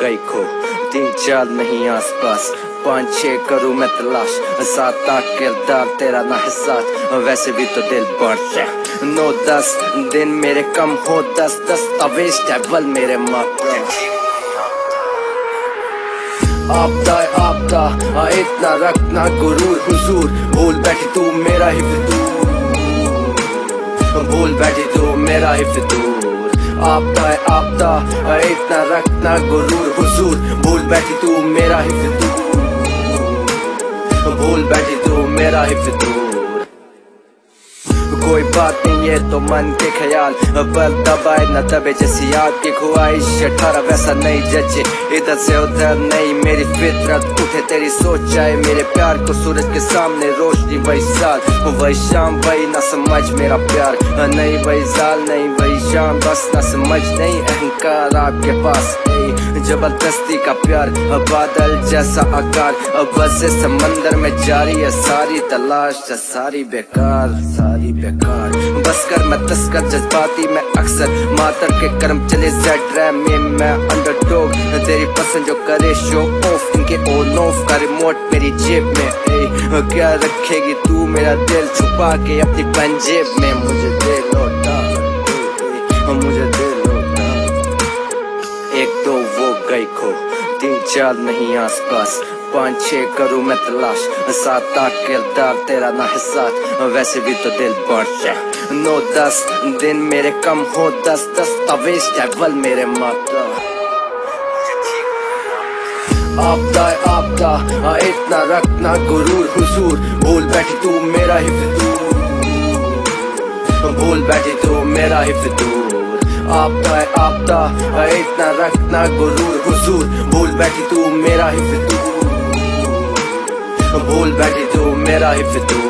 गई खो, 3-4 नहीं आसपास, 5-6 करूँ मैं तलाश, 7-8 किरदार तेरा ना है साथ, वैसे भी तो दिल बढ़ते 9-10 दिन मेरे कम हो, 10-10 अवेश टेबल मेरे माता। आपदा इतना रखना गुरूर हुजूर, भूल बैठी तू मेरा ही फितूर, भूल बैठी तू मेरा ही फितूर। आपदा इतना रखना गुरूर हुजूर, भूल बैठी तू मेरा ही फितूर, भूल बैठी तू मेरा ही फितूर। कोई बात नहीं ये तो मन के ख्याल, बल दबाए न दबे जैसी आग की ख्वाहिश, 18 वैसा नहीं जचे इधर से उधर नहीं, मेरी फितरत उठे तेरी सोच आए मेरे प्यार को, सूरज के सामने रोशनी वही साल वही शाम, वही ना समझ मेरा प्यार, नहीं वही जाल नहीं वही शाम, बस ना समझ नहीं अहंकार आपके पास, जबरदस्ती का प्यार बादल जैसा आकार, बस समंदर में जारी है सारी तलाश, सारी बेकार सारी बेकार। बस कर मैं तस्कर जज्बाती मैं अक्सर, मातर के कर्म चले जेड रैम में मैं अंडरडॉग, तेरी पसंद जो करे शो ऑफ, इनके ऑन ऑफ का रिमोट मेरी जेब में, क्या रखेगी तू मेरा दिल छुपा के अपनी पंजेब में, मुझे दे लौटा मुझे दे लौटा। एक तो वो गई खो, 3-4 नहीं आसपास, 5-6 करूँ मैं तलाश, 7-8 किरदार तेरा ना है साथ, वैसे भी तो दिल बढ़ते 9-10 दिन मेरे कम हो, 10-10 अवेश टेबल मेरे माता। आपदा इतना रखना गुरूर हुजूर, भूल बैठी तू मेरा ही फितूर, भूल बैठी तू मेरा ही फितूर। आपदा इतना रखना गुरूर हुजूर, भूल बैठी तू मेरा ही फितूर, भूल बैठी तू मेरा ही फितूर।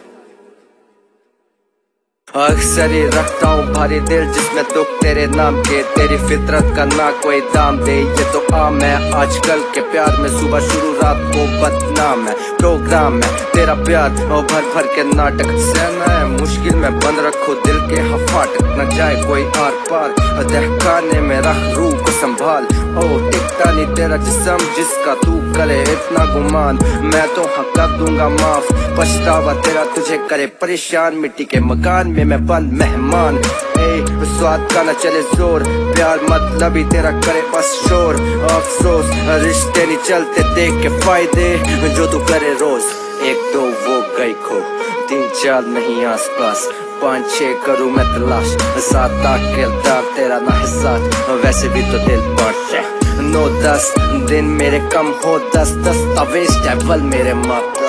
अक्सर ही रखता हूँ भारी दिल जिसमें दुख तेरे नाम के, तेरी फितरत का ना कोई दाम दे, ये तो आम है आजकल के प्यार में, सुबह शुरू रात को बदनाम है, प्रोग्राम है तेरा प्यार और भर भर के नाटक, सहना है मुश्किल में बंद रखो दिल के हफाटक, न जाए कोई आर पार, दहकाने में रख रूह को संभाल, ओ टिकता नहीं तेरा जिस्म जिसका तू करे इतना गुमान, मैं तो हक कर दूंगा माफ, पछतावा तेरा तुझे करे परेशान, मिट्टी के मकान में मैं बंद मेहमान, स्वाद का न चले जोर, प्यार मतलब ही तेरा करे बस शोर, अफसोस रिश्ते नहीं चलते देख के फायदे जो तू करे रोज। एक तो वो गई खो, 3-4 नहीं आसपास, 5-6 करूँ मैं तलाश, 7-8 किरदार तेरा ना है साथ, वैसे भी तो दिल बढ़ते 9-10 दिन मेरे कम हो, 10-10 अवेश टेबल मेरे माता।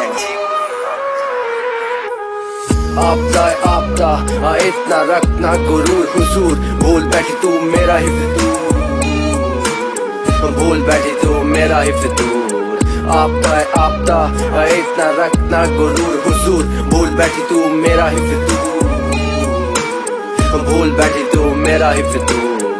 आपदा इतना रखना गुरूर हुजूर, भूल बैठी तू मेरा ही फितूर, भूल बैठी तू मेरा ही फितूर। आपदा इतना रखना गुरूर हुजूर, भूल बैठी तू मेरा ही फितूर, भूल बैठी तू मेरा ही फितूर।